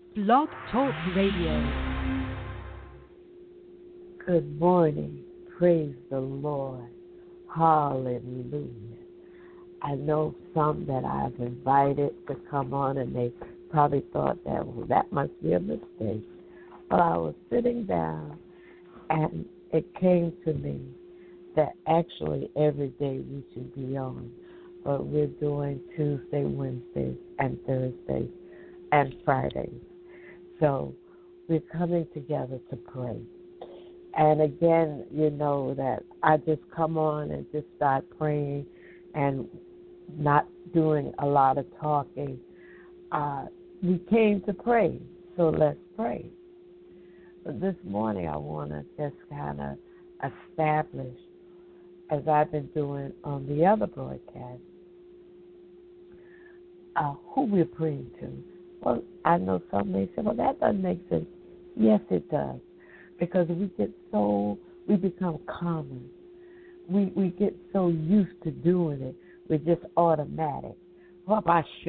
Blog Talk Radio. Good morning. Praise the Lord. Hallelujah. I know some that I've invited to come on, and they probably thought that, well, that must be a mistake. But I was sitting down, and it came to me that actually every day we should be on. But we're doing Tuesday, Wednesdays, and Thursdays, and Fridays. So we're coming together to pray. And again, you know that I just come on and just start praying and not doing a lot of talking. We came to pray, so let's pray. But this morning I want to just kind of establish, as I've been doing on the other broadcast, who we're praying to. Well, I know some may say, well, that doesn't make sense. Yes, it does. Because we become common. We get so used to doing it. We're just automatic. But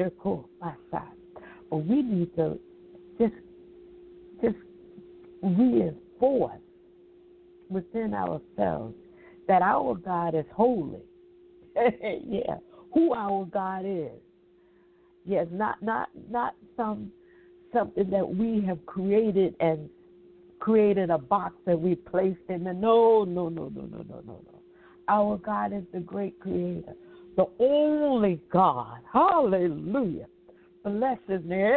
we need to just reinforce within ourselves that our God is holy. Yeah, who our God is. Yes, not something that we have created and created a box that we placed in the no. Our God is the great creator, the only God. Hallelujah. Bless his name.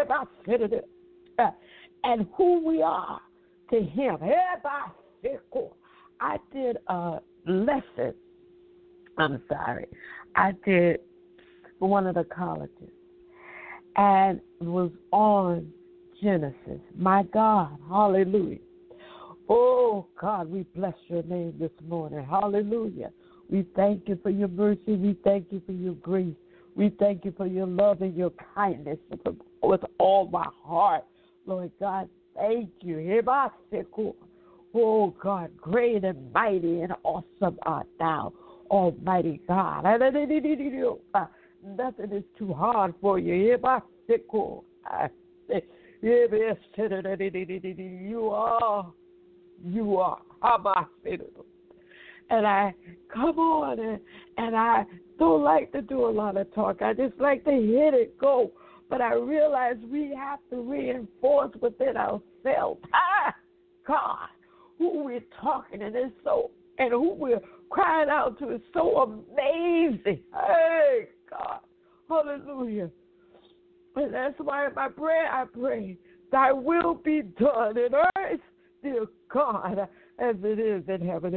And who we are to him. I did a lesson. I did one of the colleges, and it was on Genesis. My God, hallelujah. Oh, God, we bless your name this morning. Hallelujah. We thank you for your mercy. We thank you for your grace. We thank you for your love and your kindness with all my heart. Lord God, thank you. Oh, God, great and mighty and awesome art thou, Almighty God. Nothing is too hard for you. You are. And I come on and I don't like to do a lot of talk. I just like to hit it, go. But I realize we have to reinforce within ourselves, God, who we're talking and who we're crying out to is so amazing. Hey, God, hallelujah. And that's why in my prayer I pray, thy will be done in earth, dear God, as it is in heaven.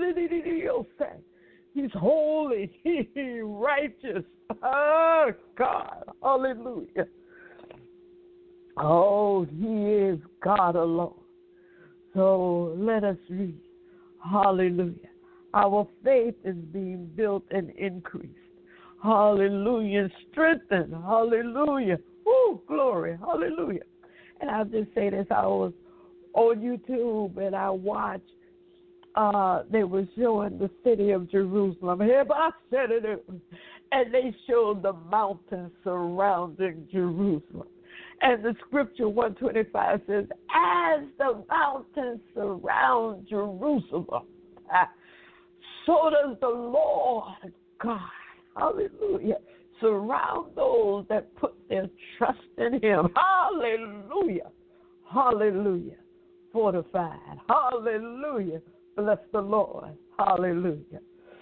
He's holy, he's righteous. Oh, God, hallelujah. Oh, he is God alone. So let us read. Hallelujah. Our faith is being built and increased. Hallelujah. Strengthened. Hallelujah. Oh, glory. Hallelujah. And I'll just say this. I was on YouTube and I watched, they were showing the city of Jerusalem. And they showed the mountains surrounding Jerusalem. And the scripture 125 says, as the mountains surround Jerusalem, so does the Lord God, hallelujah, surround those that put their trust in him. Hallelujah. Hallelujah. Fortified. Hallelujah. Bless the Lord. Hallelujah.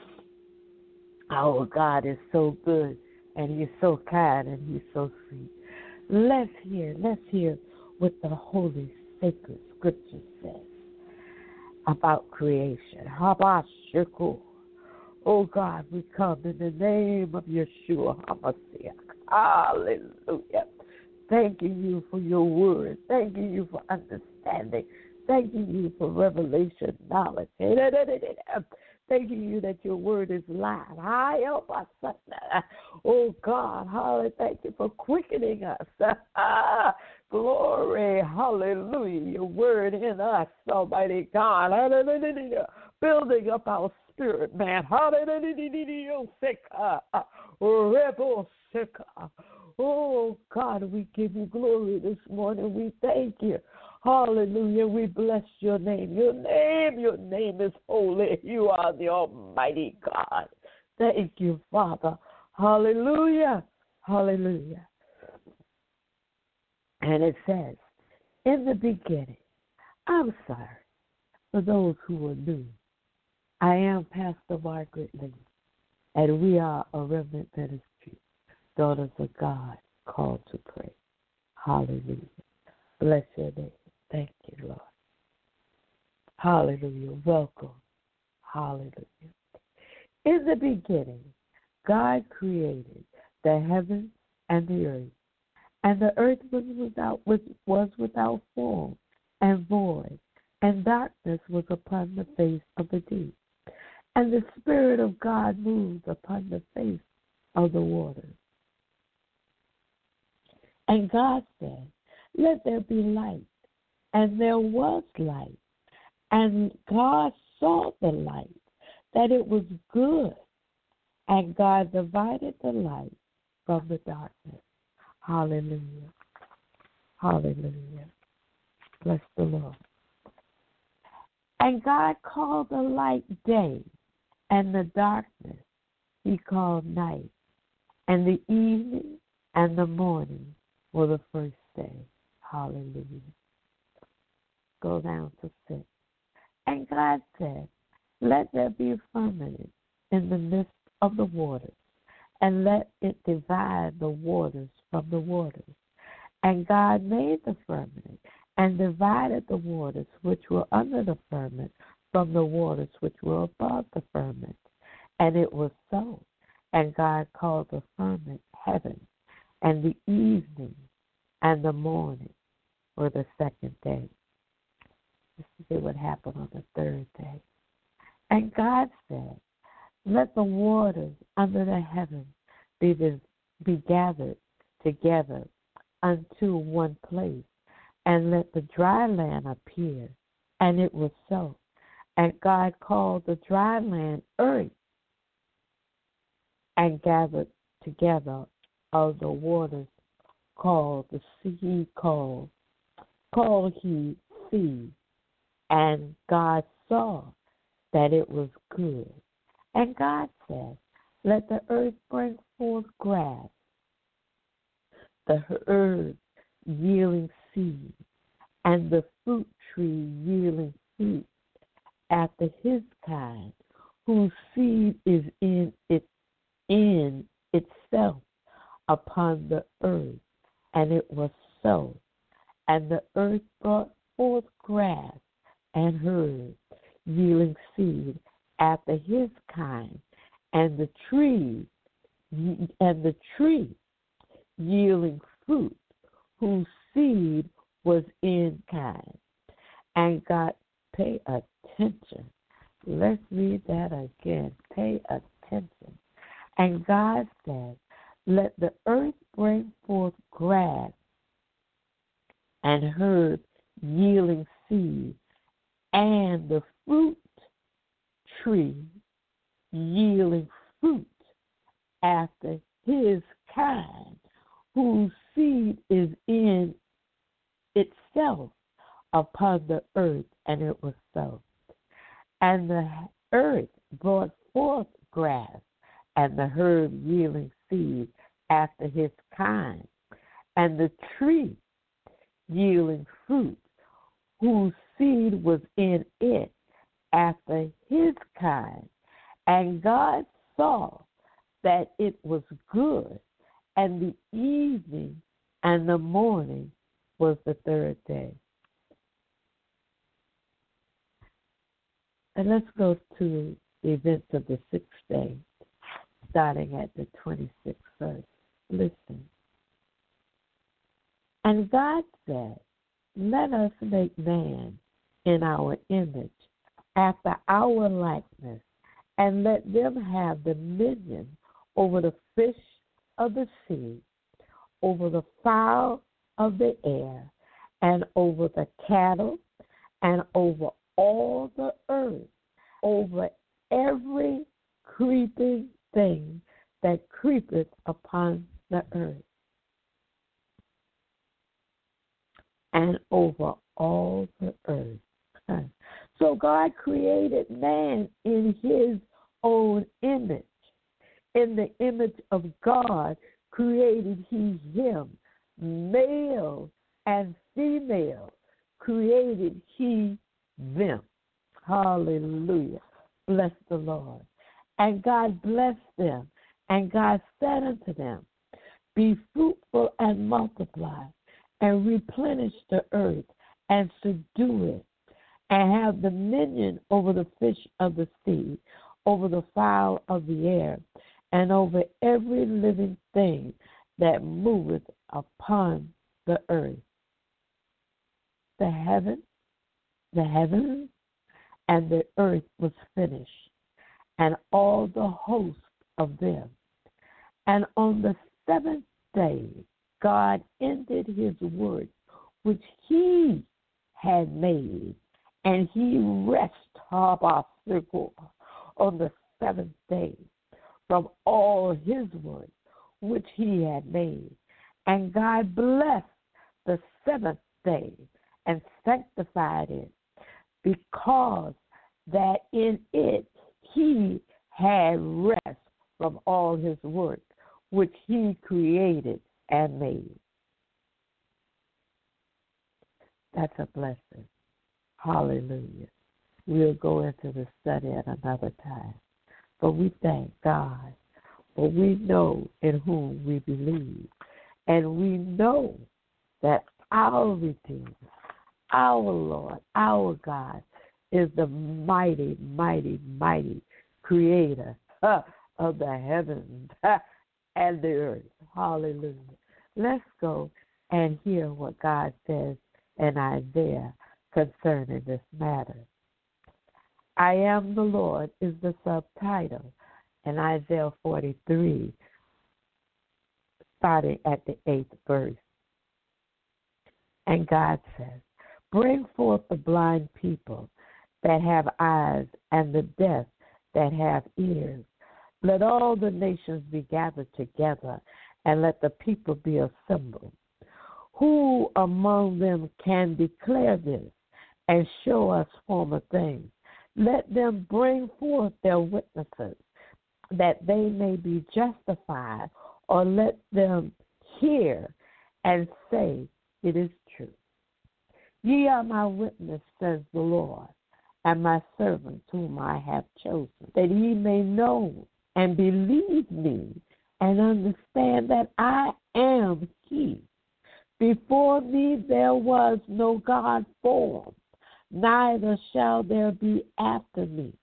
Our God is so good, and he's so kind, and he's so sweet. Let's hear what the Holy Sacred Scripture says about creation. Habashiku. Oh God, we come in the name of Yeshua HaMashiach. Hallelujah. Thanking you for your word. Thanking you for understanding. Thanking you for revelation knowledge. Thanking you that your word is live. Oh God, hallelujah. Thank you for quickening us. Glory, hallelujah. Your word in us, Almighty God. Hallelujah. Building up our spirit, man. Hallelujah. Oh, God, we give you glory this morning. We thank you. Hallelujah. We bless your name. Your name is holy. You are the Almighty God. Thank you, Father. Hallelujah. Hallelujah. And it says, in the beginning, I'm sorry for those who are new. I am Pastor Margaret Lee, and we are a remnant ministry, daughters of God, called to pray. Hallelujah. Bless your name. Thank you, Lord. Hallelujah. Welcome. Hallelujah. In the beginning, God created the heavens and the earth, and the earth was without form and void, and darkness was upon the face of the deep. And the Spirit of God moved upon the face of the waters. And God said, let there be light. And there was light. And God saw the light, that it was good. And God divided the light from the darkness. Hallelujah. Hallelujah. Bless the Lord. And God called the light day, and the darkness he called night. And the evening and the morning were the first day. Hallelujah. Go down to 6. And God said, let there be a firmament in the midst of the waters, and let it divide the waters from the waters. And God made the firmament, and divided the waters which were under the firmament from the waters which were above the firmament. And it was so. And God called the firmament heaven, and the evening and the morning were the second day. This is what happened on the third day. And God said, let the waters under the heaven be gathered together unto one place, and let the dry land appear. And it was so. And God called the dry land earth, and gathered together of the waters called the sea, called he sea. And God saw that it was good. And God said, let the earth bring forth grass, the herb yielding seed, and the fruit tree yielding fruit after his kind, whose seed is in itself upon the earth. And it was so. And the earth brought forth grass and herb yielding seed after his kind, and the tree yielding fruit, whose seed was in kind. And God, pay attention. Let's read that again. Pay attention. And God said, let the earth bring forth grass and herb yielding seed, and the fruit tree yielding fruit after his kind, whose seed is in itself upon the earth. And it was so. And the earth brought forth grass, and the herb yielding seed after his kind, and the tree yielding fruit, whose seed was in it after his kind. And God saw that it was good, and the evening and the morning was the third day. And let's go to the events of the sixth day, starting at the 26th verse. Listen. And God said, let us make man in our image, after our likeness, and let them have dominion over the fish of the sea, over the fowl of the air, and over the cattle, and over all the earth, over every creeping thing that creepeth upon the earth. and over all the earth. So God created man in his own image. In the image of God created he him. Male and female created he them. Hallelujah. Bless the Lord. And God blessed them, and God said unto them, be fruitful and multiply, and replenish the earth, and subdue it, and have dominion over the fish of the sea, over the fowl of the air, and over every living thing that moveth upon the earth. The heavens, and the earth was finished, and all the host of them. And on the seventh day, God ended his work which he had made, and he rested on the seventh day from all his work which he had made. And God blessed the seventh day and sanctified it, because that in it he had rest from all his work which he created and made. That's a blessing. Hallelujah. We'll go into the study at another time. But we thank God, for we know in whom we believe. And we know that our Redeemer, our Lord, our God, is the mighty, mighty, mighty creator of the heavens and the earth. Hallelujah. Let's go and hear what God says in Isaiah concerning this matter. I am the Lord is the subtitle in Isaiah 43, starting at the 8th verse. And God says, bring forth the blind people that have eyes, and the deaf that have ears. Let all the nations be gathered together, and let the people be assembled. Who among them can declare this and show us former things? Let them bring forth their witnesses, that they may be justified, or let them hear and say, it is true. Ye are my witness, says the Lord, and my servants whom I have chosen, that ye may know and believe me, and understand that I am he. Before me there was no God formed, neither shall there be after me.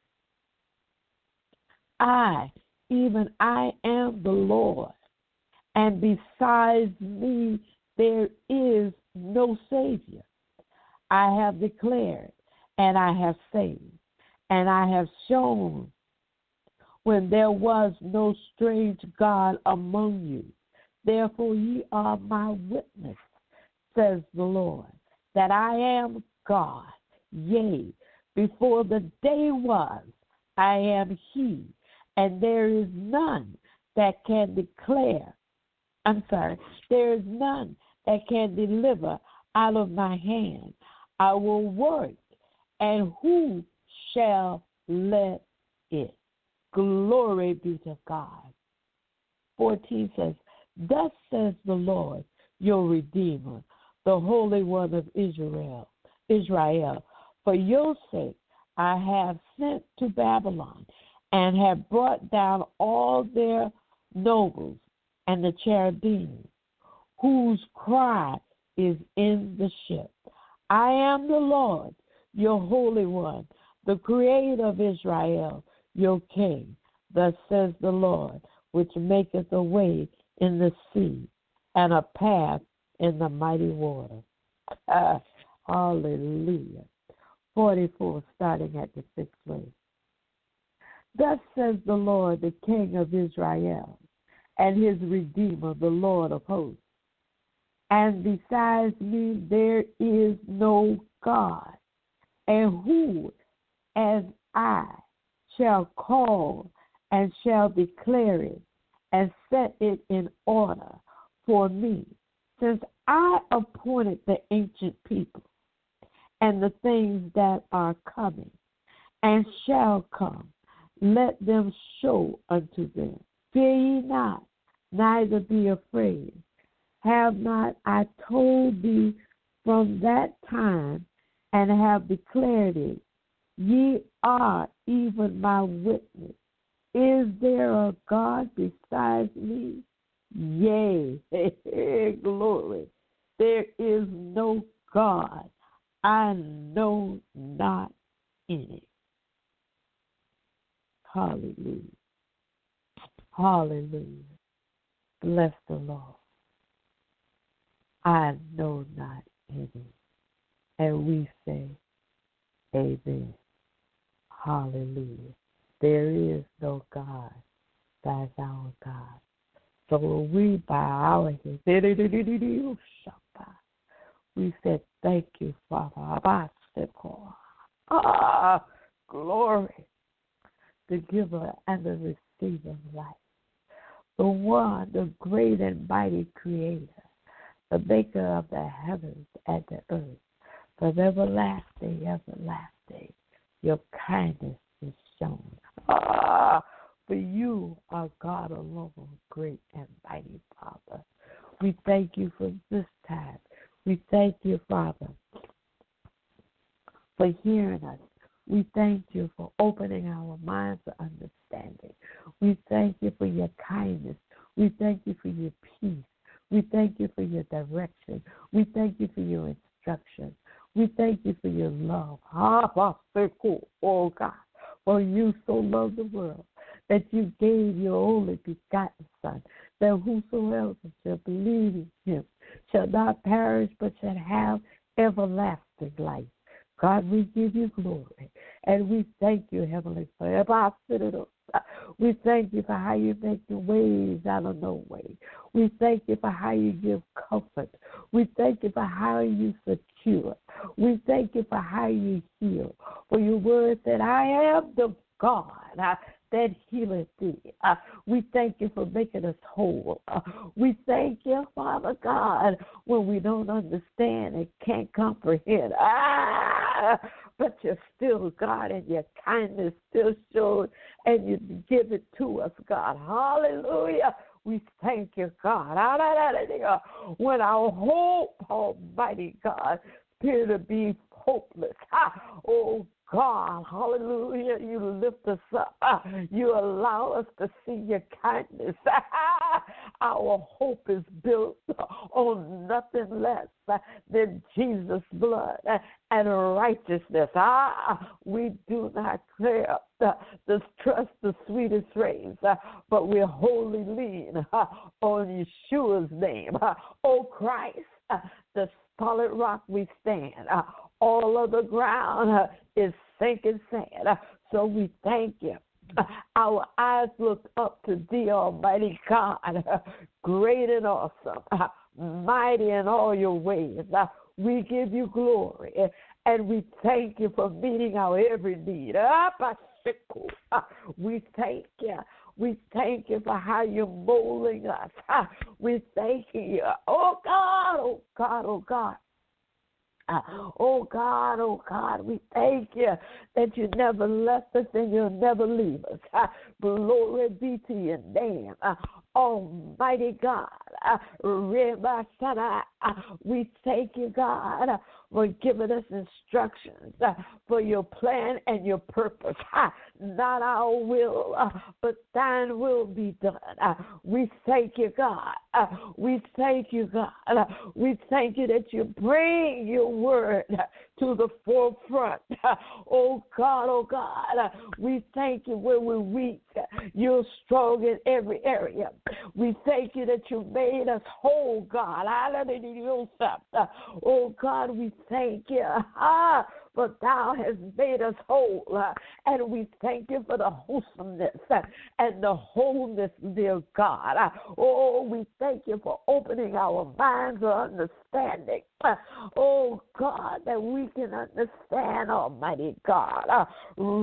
I, even I am the Lord, and besides me there is no Savior. I have declared, and I have saved, and I have shown when there was no strange God among you. Therefore ye are my witness, says the Lord, that I am God. Yea, before the day was, I am he, and there is none that can there is none that can deliver out of my hand. I will work, and who shall let it? Glory be to God. 14 says, thus says the Lord, your Redeemer, the Holy One of Israel. For your sake I have sent to Babylon, and have brought down all their nobles and the cherubims, whose cry is in the ship. I am the Lord, your Holy One, the Creator of Israel, your King. Thus says the Lord, which maketh a way in the sea, and a path in the mighty water. Hallelujah. 44, starting at the 6th verse. Thus says the Lord, the King of Israel, and his Redeemer, the Lord of hosts. And besides me there is no God. And who, as I, shall call and shall declare it, and set it in order for me, since I appointed the ancient people and the things that are coming and shall come, let them show unto them. Fear ye not, neither be afraid. Have not I told thee from that time, and have declared it? Ye are even my witness. Is there a God besides me? Yea, glory. There is no God. I know not any. Hallelujah. Hallelujah. Bless the Lord. I know not any. And we say, amen. Hallelujah. There is no God that's our God. So when we bow our heads, we said, thank you, Father. Glory. The giver and the receiver of life. The one, the great and mighty creator, the maker of the heavens and the earth, from everlasting, everlasting, your kindness is shown. For you are God alone, great and mighty Father. We thank you for this time. We thank you, Father, for hearing us. We thank you for opening our minds to understanding. We thank you for your kindness. We thank you for your peace. We thank you for your direction. We thank you for your instruction. We thank you for your love. Oh God, for you so loved the world that you gave your only begotten Son, that whosoever shall believe in him shall not perish but shall have everlasting life. God, we give you glory, and we thank you, Heavenly Father. We thank you for how you make the ways out of no way. We thank you for how you give comfort. We thank you for how you secure. We thank you for how you heal. For your word said, I am the God that healeth thee. We thank you for making us whole. We thank you, Father God, when we don't understand and can't comprehend. But you're still God, and your kindness still shows, and you give it to us, God. Hallelujah. We thank you, God. When our hope, Almighty God, appear to be hopeless. Oh, God, hallelujah, you lift us up. You allow us to see your kindness. Our hope is built on nothing less than Jesus' blood and righteousness. We do not care to trust the sweetest rays, but we're wholly lean on Yeshua's name. Oh, Christ, the solid rock we stand. All of the ground is sinking sand. So we thank you. Our eyes look up to thee, Almighty God, great and awesome, mighty in all your ways. We give you glory, and we thank you for meeting our every need. We thank you. We thank you for how you're molding us. We thank you. Oh, God, oh, God, oh, God. Oh God, we thank you that you never left us and you'll never leave us. Glory be to your name. Almighty God, we thank you, God, for giving us instructions for your plan and your purpose. Not our will, but thine will be done. We thank you, God. We thank you, God. We thank you that you bring your word to the forefront. Oh, God, we thank you when we're weak. You're strong in every area. We thank you that you made us whole, God. Oh, God, we thank you. For thou hast made us whole. And we thank you for the wholesomeness and the wholeness, dear God. Oh, we thank you for opening our minds of understanding. Oh, God, that we can understand, Almighty God.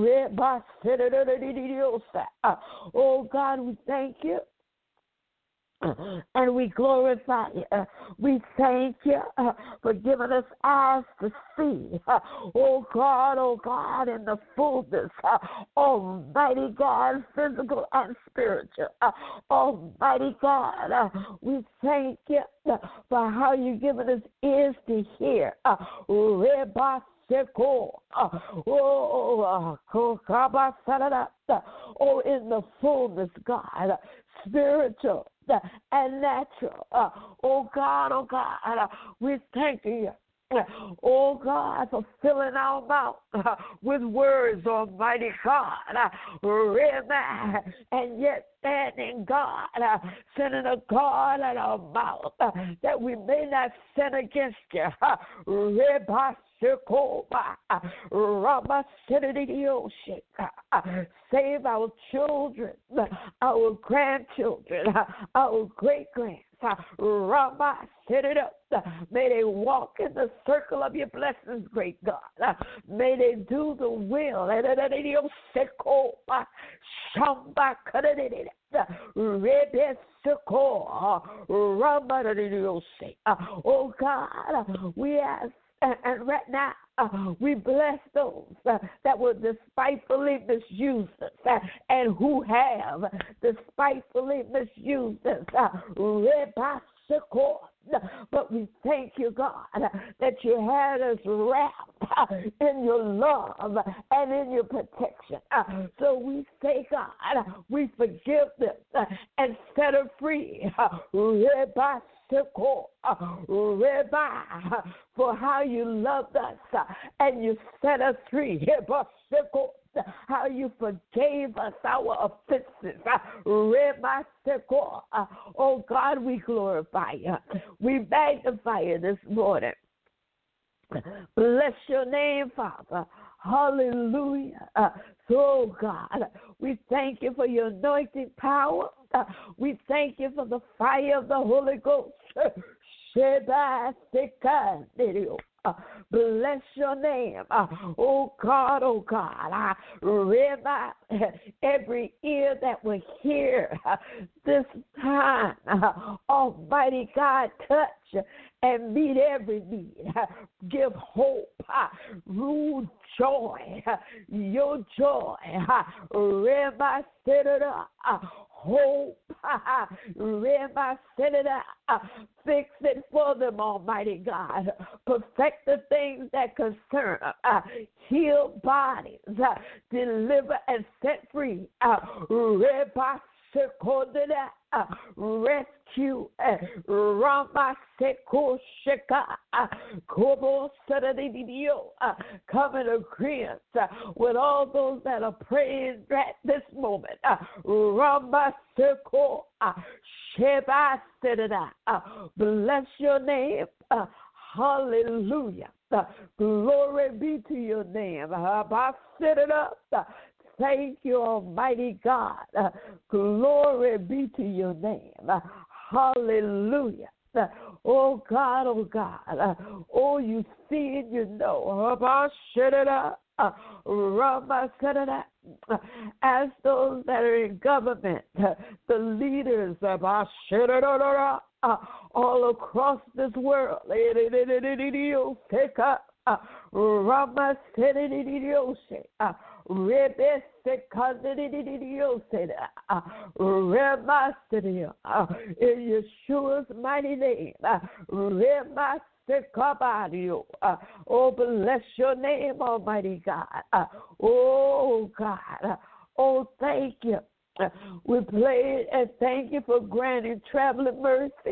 Oh, God, we thank you And we glorify you. We thank you for giving us eyes to see. Oh God, in the fullness. Almighty God, physical and spiritual. Almighty God, we thank you for how you've given us ears to hear. Oh, in the fullness, God, spiritual and natural. Oh God, we thank you. Oh God, for filling our mouth with words, Almighty God. And yet standing, God, sending a guard at our mouth that we may not sin against you. Save our children, our grandchildren, our great-grands. Set it up. May they walk in the circle of your blessings, great God. May they do the will. Oh God, we ask. And right now, we bless those that will despitefully misuse us and who have despitefully misused us. But we thank you, God, that you had us wrapped in your love and in your protection. So we say, God, we forgive them and set them free. For how you loved us and you set us free. How you forgave us our offenses. Oh God, we glorify you. We magnify you this morning. Bless your name, Father. Hallelujah. So, God, we thank you for your anointing power. We thank you for the fire of the Holy Ghost. Bless your name. Oh God, every ear that will hear this time, Almighty God, touch and meet every need. Give hope, rule joy, your joy. Hope, fix it for them, Almighty God. Perfect the things that concern them. Heal bodies, deliver and set free. Rescue Rama Seko Sheka Kobo Sadadidio. Come in agreement with all those that are praying at this moment. Rama Seko Sheba Sedada. Bless your name. Hallelujah. Glory be to your name. Set it up. Thank you, Almighty God. Glory be to your name. Hallelujah. Oh God, oh, you see and you know. As those that are in government, the leaders all across this world. In Yeshua's mighty name. Oh, bless your name, Almighty God. Oh, God. Oh, thank you. We pray and thank you for granting traveling mercy.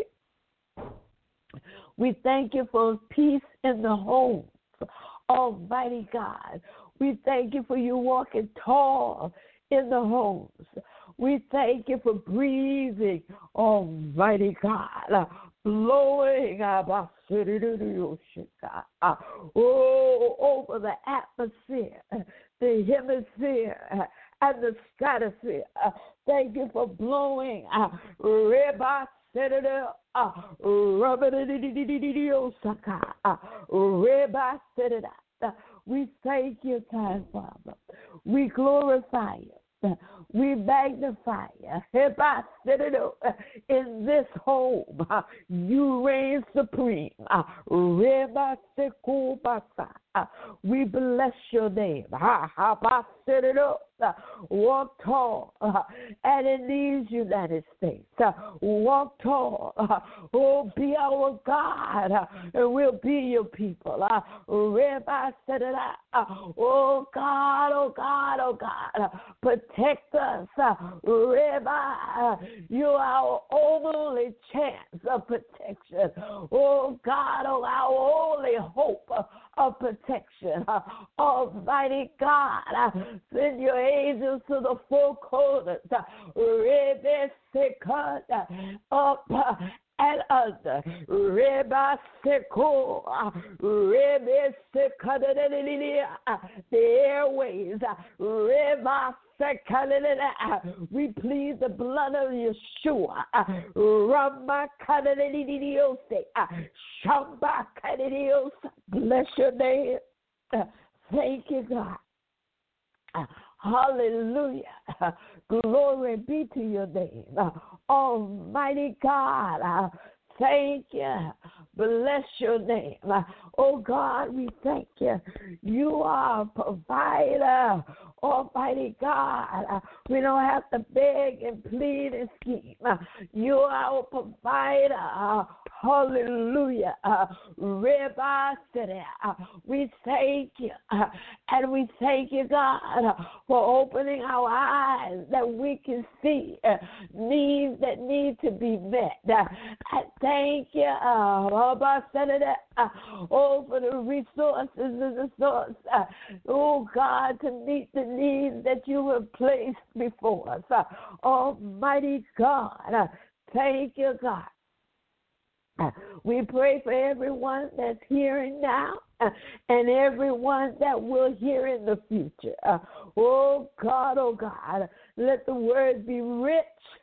We thank you for peace in the homes, Almighty God. We thank you for you walking tall in the homes. We thank you for breathing, Almighty God, blowing over the atmosphere, the hemisphere, and the stratosphere. Thank you for blowing. We thank you, kind Father. We glorify you. We magnify you. In this home, you reign supreme. We bless your name. Walk tall, and in these United States, walk tall. Oh, be our God, and we'll be your people. Oh God, oh God, oh God, protect us. You are our only chance of protection. Oh God, oh our only hope of protection. Almighty God, send your angels to the four corners, up and under. The airways. We plead the blood of Yeshua. Bless your name. Thank you, God. Hallelujah. Glory be to your name. Almighty God, thank you. Bless your name. Oh God, we thank you. You are a provider. Almighty God, we don't have to beg and plead and scheme. You are our provider. Hallelujah. We thank you. And we thank you, God, for opening our eyes that we can see needs that need to be met. I thank you, for the resources and the source, oh God, to meet the needs that you have placed before us. Almighty God, thank you, God. We pray for everyone that's hearing now and everyone that will hear in the future. Oh God, let the word be rich.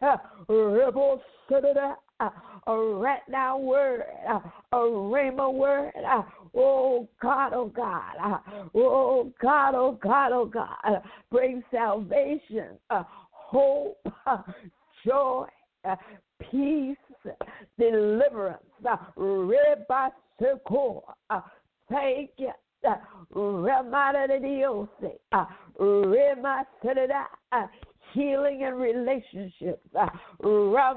A right now word, a rhema word. Oh God, oh God. Oh God, oh God, oh God. Bring salvation, hope, joy, peace, deliverance. Thank you. Healing and relationships. Oh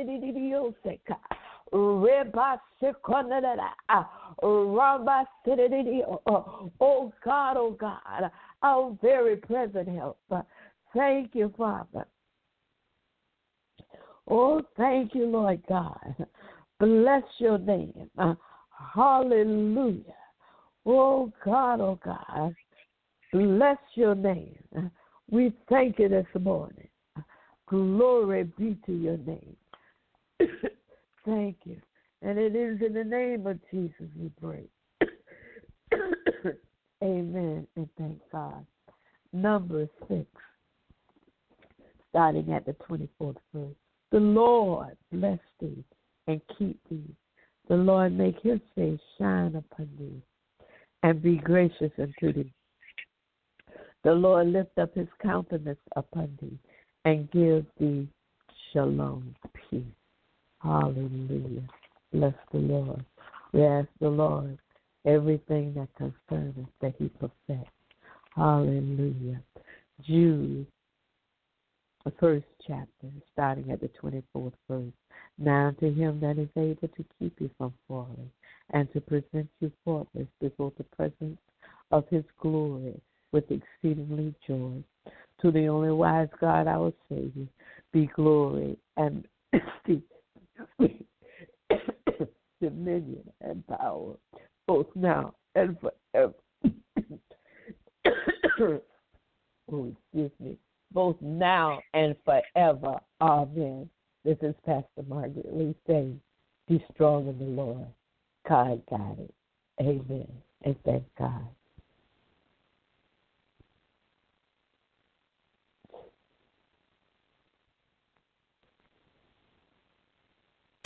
God, our very present help. Thank you, Father. Oh, thank you, Lord God. Bless your name. Hallelujah. Oh, God, bless your name. We thank you this morning. Glory be to your name. Thank you. And it is in the name of Jesus we pray. Amen and thank God. Number 6, starting at the 24th verse. The Lord bless thee and keep thee. The Lord make his face shine upon thee and be gracious unto thee. The Lord lift up his countenance upon thee and give thee shalom, peace. Hallelujah. Bless the Lord. We ask the Lord everything that concerns us that he perfects. Hallelujah. Jude, the first chapter, starting at the 24th verse. Now to him that is able to keep you from falling and to present you faultless before the presence of his glory with exceedingly joy. To the only wise God, our Savior, be glory and dominion and power, both now and forever. Both now and forever. Amen. This is Pastor Margaret Lee saying, be strong in the Lord. God got it. Amen. And thank God.